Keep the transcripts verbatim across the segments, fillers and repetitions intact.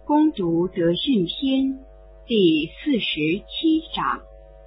攻读德训篇第四十七章。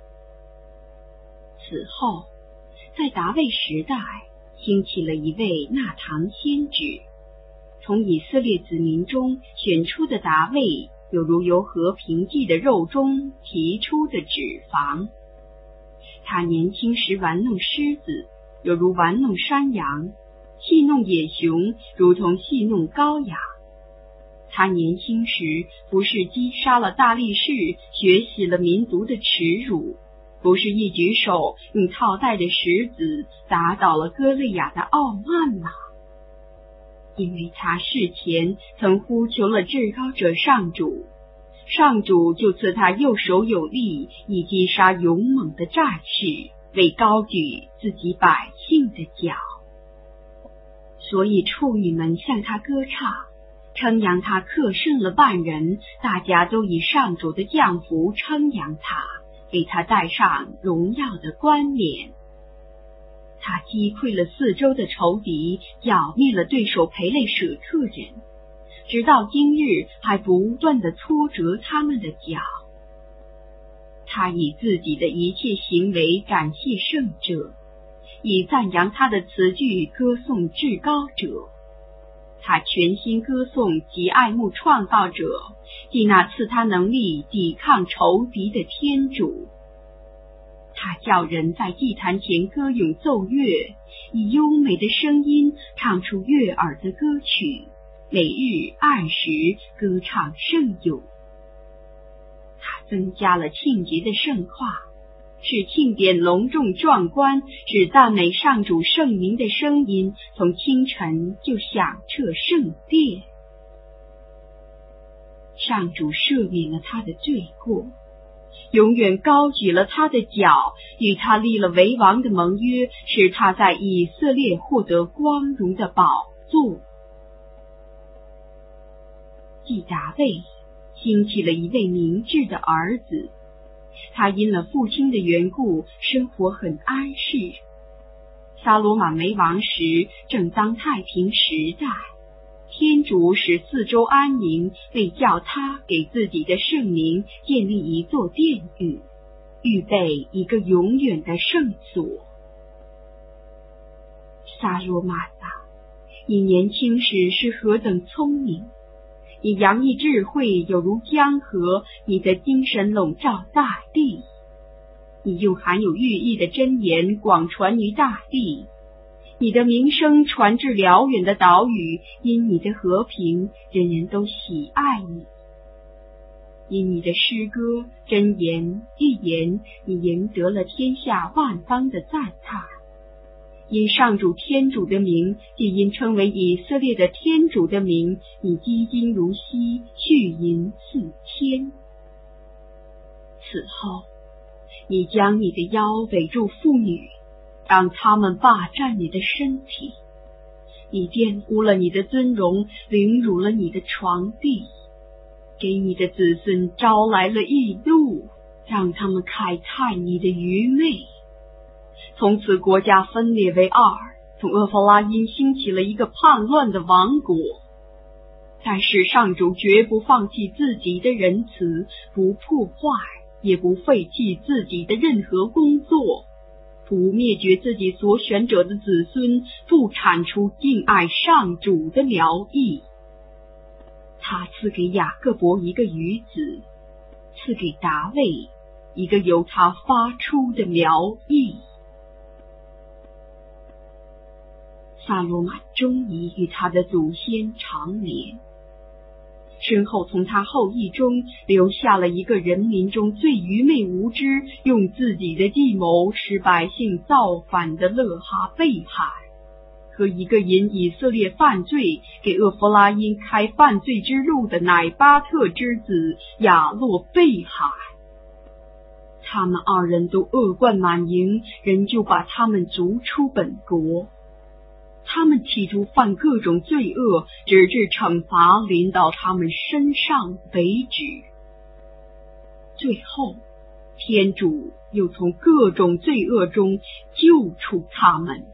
此后，在达味时代兴起了一位纳堂先知，从以色列子民中选出的达味，有如由和平祭的肉中提出的脂肪。他年轻时玩弄狮子，有如玩弄山羊；戏弄野熊，如同戏弄羔羊。他年轻时不是击杀了大力士，学习了民族的耻辱，不是一举手用套带的石子打倒了歌利亚的傲慢吗？因为他事前曾呼求了至高者上主，上主就赐他右手有力，以击杀勇猛的战士，为高举自己百姓的脚。所以处女们向他歌唱，称扬他克胜了万人，大家都以上主的降服称扬他，给他戴上荣耀的冠冕。他击溃了四周的仇敌，剿灭了对手培类舍特人，直到今日还不断地挫折他们的脚。他以自己的一切行为感谢圣者，以赞扬他的词句歌颂至高者。他全心歌颂及爱慕创造者，即那赐他能力抵抗仇敌的天主。他叫人在祭坛前歌咏奏乐，以优美的声音唱出悦耳的歌曲，每日按时歌唱圣咏。他增加了庆节的盛化，使庆典隆重壮观，使赞美上主圣名的声音从清晨就响彻圣殿。上主赦免了他的罪过，永远高举了他的脚，与他立了为王的盟约，使他在以色列获得光荣的宝座。继达味兴起了一位明智的儿子，他因了父亲的缘故，生活很安适。撒罗满为王时，正当太平时代，天主使四周安宁，为叫他给自己的圣名建立一座殿宇，预备一个永远的圣所。撒罗满啊，你年轻时是何等聪明！你洋溢智慧，有如江河，你的精神笼罩大地。你用含有寓意的箴言广传于大地，你的名声传至辽远的岛屿，因你的和平，人人都喜爱你。因你的诗歌、箴言、预言，你赢得了天下万邦的赞叹。因上主天主的名，既因称为以色列的天主的名，你积金如溪，蓄银似天。此后，你将你的腰围住妇女，让他们霸占你的身体。你玷污了你的尊荣，凌辱了你的床地，给你的子孙招来了异怒，让他们慨叹你的愚昧。从此国家分裂为二，从厄弗拉因兴起了一个叛乱的王国。但是上主绝不放弃自己的仁慈，不破坏也不废弃自己的任何工作，不灭绝自己所选者的子孙，不铲除敬爱上主的苗裔。他赐给雅各伯一个余子，赐给达味一个由他发出的苗裔。撒罗满终于与他的祖先长连，身后从他后裔中留下了一个人民中最愚昧无知，用自己的计谋使百姓造反的勒哈贝海，和一个引以色列犯罪，给厄弗拉因开犯罪之路的乃巴特之子亚洛贝海。他们二人都恶贯满盈，人就把他们逐出本国。他们企图犯各种罪恶，直至惩罚临到他们身上为止。最后，天主又从各种罪恶中救出他们。